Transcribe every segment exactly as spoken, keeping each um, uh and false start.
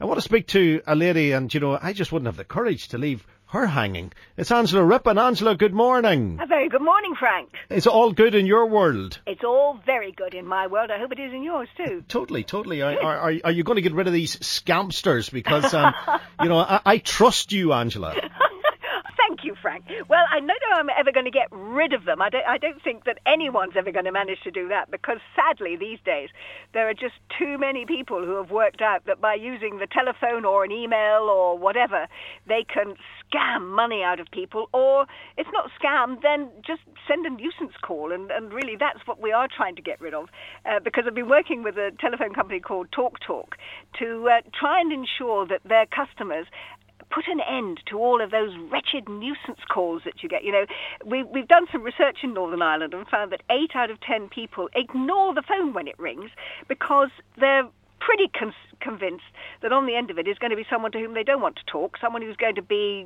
I want to speak to a lady, and, you know, I just wouldn't have the courage to leave her hanging. It's Angela Rippon. Angela, good morning. A very good morning, Frank. It's all good in your world. It's all very good in my world. I hope it is in yours, too. Totally, totally. Are, are, are you going to get rid of these scampsters? Because, um, you know, I, I trust you, Angela. Thank you, Frank. Well, I don't know I'm ever going to get rid of them. I don't, I don't think that anyone's ever going to manage to do that because, sadly, these days, there are just too many people who have worked out that by using the telephone or an email or whatever, they can scam money out of people. Or, if not scam, then just send a nuisance call. And, and really, that's what we are trying to get rid of. Uh, because I've been working with a telephone company called TalkTalk to uh, try and ensure that their customers put an end to all of those wretched nuisance calls that you get. You know, we, we've done some research in Northern Ireland and found that eight out of ten people ignore the phone when it rings because they're pretty con- convinced that on the end of it is going to be someone to whom they don't want to talk, someone who's going to be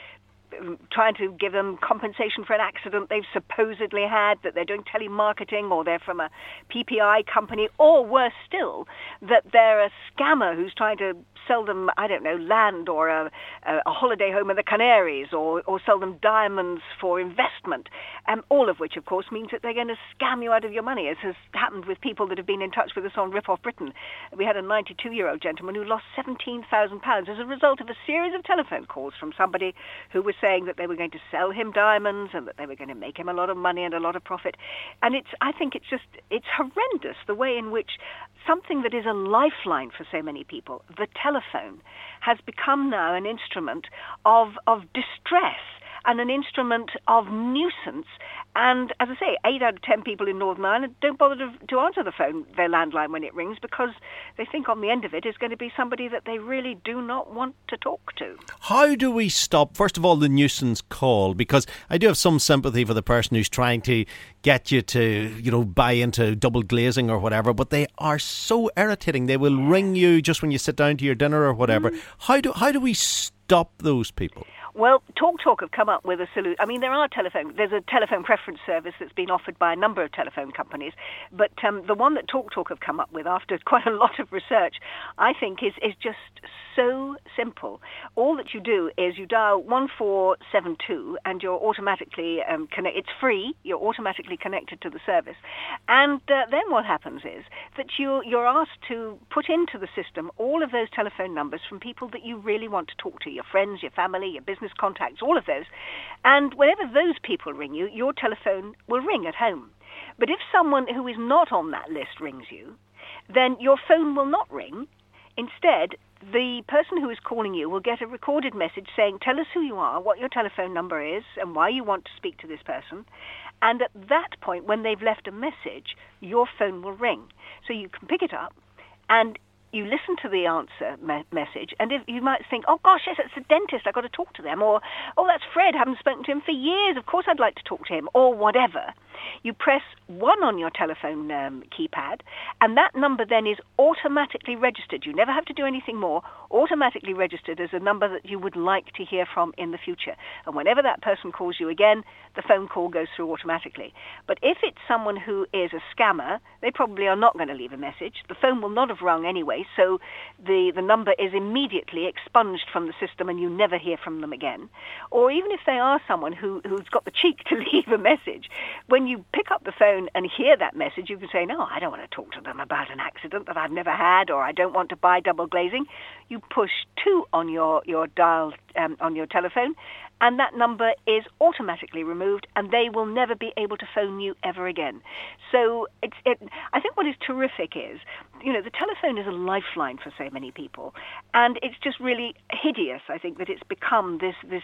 trying to give them compensation for an accident they've supposedly had, that they're doing telemarketing, or they're from a P P I company, or worse still, that they're a scammer who's trying to sell them, I don't know, land or a, a holiday home in the Canaries, or, or sell them diamonds for investment, um, all of which, of course, means that they're going to scam you out of your money, as has happened with people that have been in touch with us on Rip Off Britain. We had a ninety-two-year-old gentleman who lost seventeen thousand pounds as a result of a series of telephone calls from somebody who was saying that they were going to sell him diamonds and that they were going to make him a lot of money and a lot of profit. And it's, I think it's just, it's horrendous the way in which something that is a lifeline for so many people, the telephone, has become now an instrument of, of distress and an instrument of nuisance. And as I say, eight out of ten people in Northern Ireland don't bother to, to answer the phone, their landline, when it rings, because they think on the end of it is going to be somebody that they really do not want to talk to. How do we stop, first of all, the nuisance call? Because I do have some sympathy for the person who's trying to get you to, you know, buy into double glazing or whatever, but they are so irritating. They will ring you just when you sit down to your dinner or whatever. Mm. How do how do we stop those people? Well, TalkTalk have come up with a solution. I mean, there are telephone. There's a telephone preference service that's been offered by a number of telephone companies, but um, the one that TalkTalk have come up with, after quite a lot of research, I think is is just so simple. All that you do is you dial one four seven two, and you're automatically um, connect. It's free. You're automatically connected to the service, and uh, then what happens is that you you're asked to put into the system all of those telephone numbers from people that you really want to talk to, your friends, your family, your business contacts, all of those. And whenever those people ring you, your telephone will ring at home. But if someone who is not on that list rings you, then your phone will not ring. Instead, the person who is calling you will get a recorded message saying, tell us who you are, what your telephone number is, and why you want to speak to this person. And at that point, when they've left a message, your phone will ring. So you can pick it up, and you listen to the answer me- message, and if you might think, oh gosh, yes, it's the dentist, I've got to talk to them, or oh, that's Fred, I haven't spoken to him for years, of course I'd like to talk to him, or whatever. You press one on your telephone um, keypad, and that number then is automatically registered. You never have to do anything more, automatically registered as a number that you would like to hear from in the future. And whenever that person calls you again, the phone call goes through automatically. But if it's someone who is a scammer, they probably are not going to leave a message. The phone will not have rung anyway, so the, the number is immediately expunged from the system and you never hear from them again. Or even if they are someone who, who's got the cheek to leave a message, when you pick up the phone and hear that message, you can say, no, I don't want to talk to them about an accident that I've never had, or I don't want to buy double glazing. You push two on your, your dial um, on your telephone, and that number is automatically removed, and they will never be able to phone you ever again. So it's, it, I think what is terrific is, you know, the telephone is a lifeline for so many people, and it's just really hideous, I think, that it's become this, this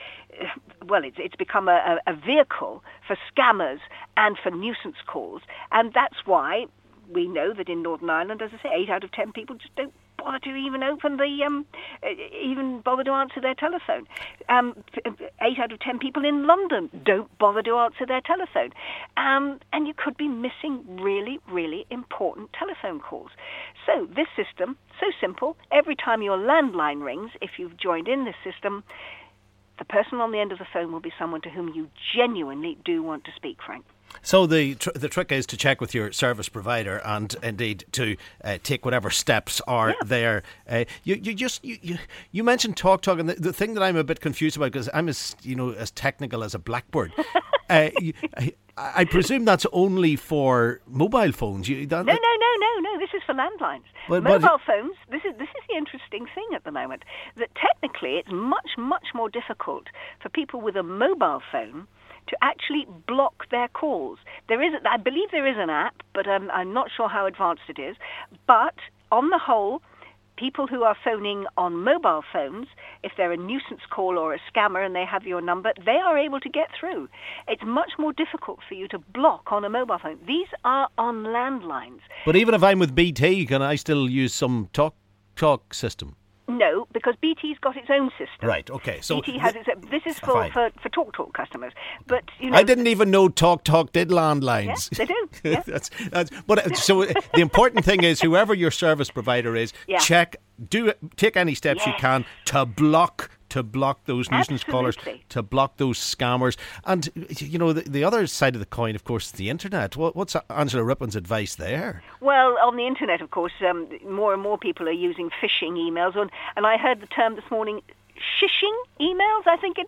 well, it's, it's become a, a vehicle for scammers and for nuisance calls, and that's why we know that in Northern Ireland, as I say, eight out of ten people just don't bother to even open the, um, even bother to answer their telephone. Um, eight out of ten people in London don't bother to answer their telephone. Um, and you could be missing really, really important telephone calls. So this system, so simple, every time your landline rings, if you've joined in this system, the person on the end of the phone will be someone to whom you genuinely do want to speak, Frank. So the tr- the trick is to check with your service provider, and indeed to uh, take whatever steps are yeah. there. Uh, you you just you, you, you mentioned Talk Talk, and the, the thing that I'm a bit confused about, because I'm as you know as technical as a blackbird. uh, you, I, I presume that's only for mobile phones. You, that, no, no, no, no, no. This is for landlines. But, Mobile but, phones. This is this is the interesting thing at the moment. That technically, it's much much more difficult for people with a mobile phone to actually block their calls. There is, I believe, there is an app, but um, I'm not sure how advanced it is. But on the whole, people who are phoning on mobile phones, if they're a nuisance call or a scammer and they have your number, they are able to get through. It's much more difficult for you to block on a mobile phone. These are on landlines. But even if I'm with B T, can I still use some Talk Talk system? No, because B T's got its own system. Right, okay. So B T has its own. This is for, for, for Talk Talk customers. But, you know, I didn't even know Talk Talk did landlines. Yeah, they do. Yeah. that's, that's, but so the important thing is, whoever your service provider is, yeah. check, do take any steps yes. you can to block to block those nuisance Absolutely. callers, to block those scammers. And, you know, the, the other side of the coin, of course, is the internet. What, what's Angela Rippon's advice there? Well, on the internet, of course, um, more and more people are using phishing emails. And, and I heard the term this morning, shishing emails, I think it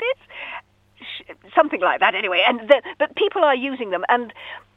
is. Sh- something like that, anyway. And the, But people are using them. And...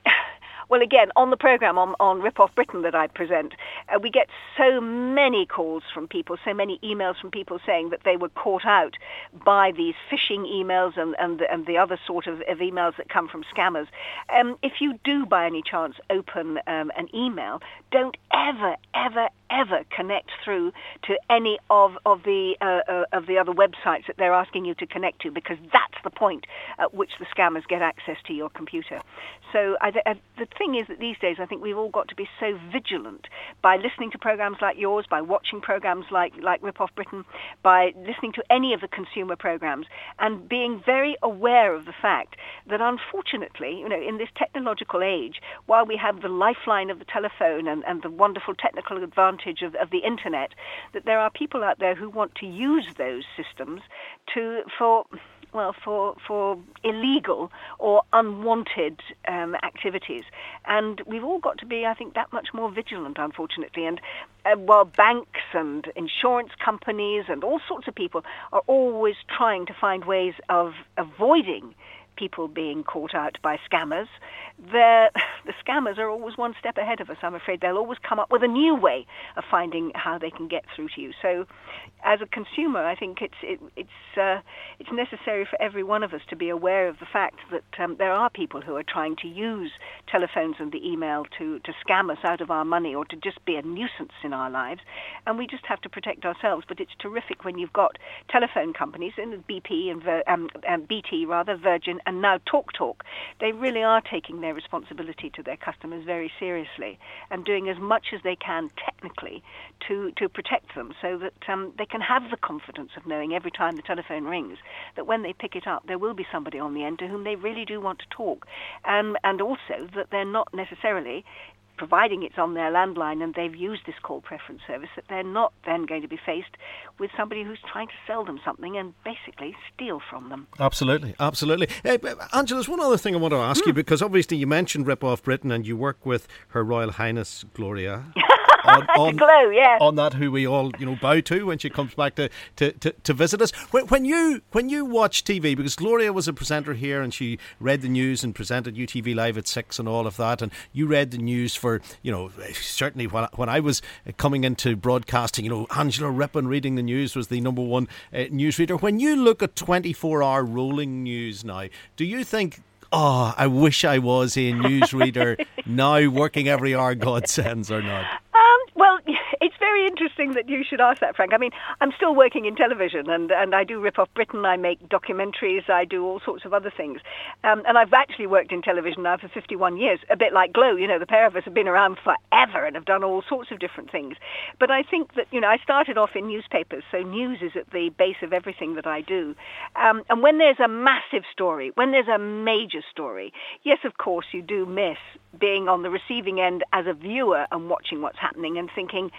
Well, again, on the programme, on, on Rip Off Britain that I present, uh, we get so many calls from people, so many emails from people saying that they were caught out by these phishing emails and, and, and the other sort of, of emails that come from scammers. Um, if you do, by any chance, open um, an email, don't ever, ever, ever connect through to any of, of, the, uh, uh, of the other websites that they're asking you to connect to, because that's the point at which the scammers get access to your computer. So I, I, the thing is that these days I think we've all got to be so vigilant by listening to programs like yours, by watching programs like, like Rip Off Britain, by listening to any of the consumer programs, and being very aware of the fact that unfortunately, you know, in this technological age, while we have the lifeline of the telephone and, and the wonderful technical advantage of, of the internet, that there are people out there who want to use those systems to for well, for for illegal or unwanted um, activities. And we've all got to be, I think, that much more vigilant, unfortunately. And uh, while banks and insurance companies and all sorts of people are always trying to find ways of avoiding people being caught out by scammers, the scammers are always one step ahead of us. I'm afraid they'll always come up with a new way of finding how they can get through to you. So as a consumer, I think it's it, it's uh, it's necessary for every one of us to be aware of the fact that um, there are people who are trying to use telephones and the email to, to scam us out of our money or to just be a nuisance in our lives, and we just have to protect ourselves. But it's terrific when you've got telephone companies, and B P and um, um, B T rather, Virgin, and now Talk Talk. They really are taking their responsibility to their customers very seriously and doing as much as they can technically to, to protect them, so that um, they can have the confidence of knowing every time the telephone rings that when they pick it up there will be somebody on the end to whom they really do want to talk, um, and also that they're not necessarily, providing it's on their landline and they've used this call preference service, that they're not then going to be faced with somebody who's trying to sell them something and basically steal from them. Absolutely, absolutely. Uh, Angela, there's one other thing I want to ask mm. you, because obviously you mentioned Rip Off Britain and you work with Her Royal Highness Gloria. On, on, glow, yeah. on that, who we all, you know, bow to when she comes back to, to, to, to visit us. When, when you when you watch T V, because Gloria was a presenter here and she read the news and presented U T V Live at six and all of that, and you read the news for, you know, certainly when, when I was coming into broadcasting, you know, Angela Rippon reading the news was the number one uh, newsreader. When you look at twenty-four hour rolling news now, do you think, oh, I wish I was a newsreader now, working every hour God sends, or not? Well, it's very interesting that you should ask that, Frank. I mean, I'm still working in television, and, and I do Rip Off Britain, I make documentaries, I do all sorts of other things. Um, and I've actually worked in television now for fifty-one years, a bit like Glow. You know, the pair of us have been around forever and have done all sorts of different things. But I think that, you know, I started off in newspapers, so news is at the base of everything that I do. Um, and when there's a massive story, when there's a major story, yes, of course, you do miss being on the receiving end as a viewer and watching what's happening and thinking, I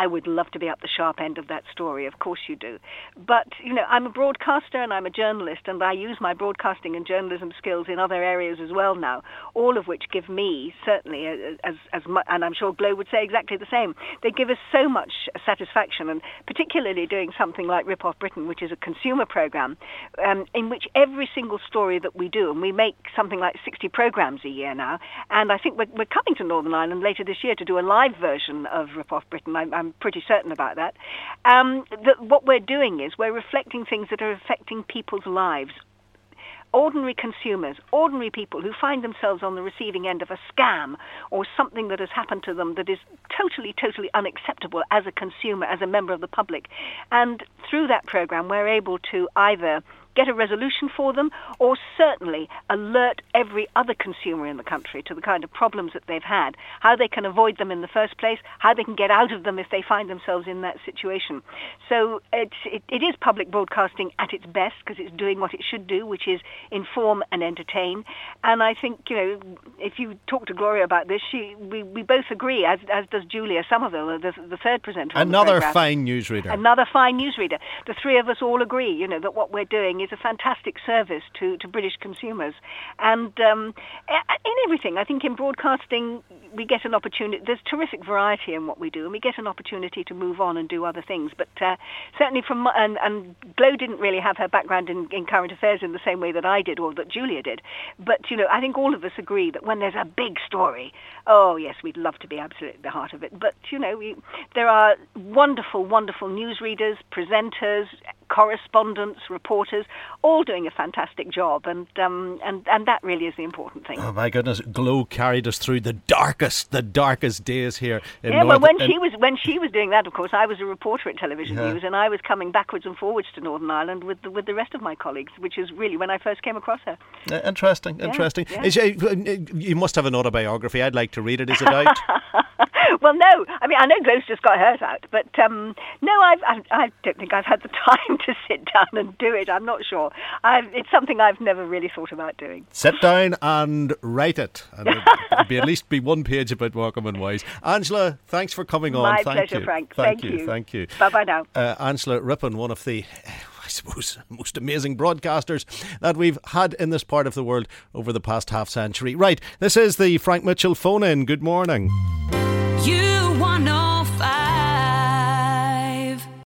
would love to be up the sharp end of that story. Of course you do. But, you know, I'm a broadcaster and I'm a journalist, and I use my broadcasting and journalism skills in other areas as well now, all of which give me, certainly, as as much, and I'm sure Glow would say exactly the same, they give us so much satisfaction, and particularly doing something like Rip Off Britain, which is a consumer program, um, in which every single story that we do, and we make something like sixty programs a year now, and I think we're, we're coming to Northern Ireland later this year to do a live version of Rip Off Britain. I'm, I'm pretty certain about that. Um, that what we're doing is we're reflecting things that are affecting people's lives. Ordinary consumers, ordinary people who find themselves on the receiving end of a scam or something that has happened to them that is totally, totally unacceptable as a consumer, as a member of the public. And through that program, we're able to either get a resolution for them, or certainly alert every other consumer in the country to the kind of problems that they've had, how they can avoid them in the first place, how they can get out of them if they find themselves in that situation. So it's, it, it is public broadcasting at its best, because it's doing what it should do, which is inform and entertain. And I think, you know, if you talk to Gloria about this, she, we, we both agree, as, as does Julia Somerville, the, the third presenter on the Another programme. fine newsreader. Another fine newsreader. The three of us all agree, you know, that what we're doing is a fantastic service to, to British consumers. And um, in everything, I think in broadcasting, we get an opportunity. There's terrific variety in what we do, and we get an opportunity to move on and do other things. But uh, certainly from, and, and Glow didn't really have her background in, in current affairs in the same way that I did, or that Julia did. But, you know, I think all of us agree that when there's a big story, oh, yes, we'd love to be absolutely at the heart of it. But, you know, we, there are wonderful, wonderful newsreaders, presenters, correspondents, reporters, all doing a fantastic job, and um, and and that really is the important thing. Oh my goodness, Glow carried us through the darkest, the darkest days here in yeah, North. well, when in, she was when she was doing that, of course, I was a reporter at Television yeah. News, and I was coming backwards and forwards to Northern Ireland with the, with the rest of my colleagues, which is really when I first came across her. Uh, interesting, yeah, interesting. Yeah. Is, uh, you must have an autobiography. I'd like to read it. Is it out? Well, no. I mean, I know Glow's just got hers out, but um, no, I've, I, I don't think I've had the time to sit down and do it. I'm not sure. I've, it's something I've never really thought about doing. Sit down and write it. And it'll be at least be one page about Morecambe and Wise. Angela, thanks for coming on. My Thank pleasure, you. Frank. Thank, Thank you. you. Thank you. Bye-bye now. Uh, Angela Rippon, one of the, I suppose, most amazing broadcasters that we've had in this part of the world over the past half century. Right, this is the Frank Mitchell phone-in. Good morning.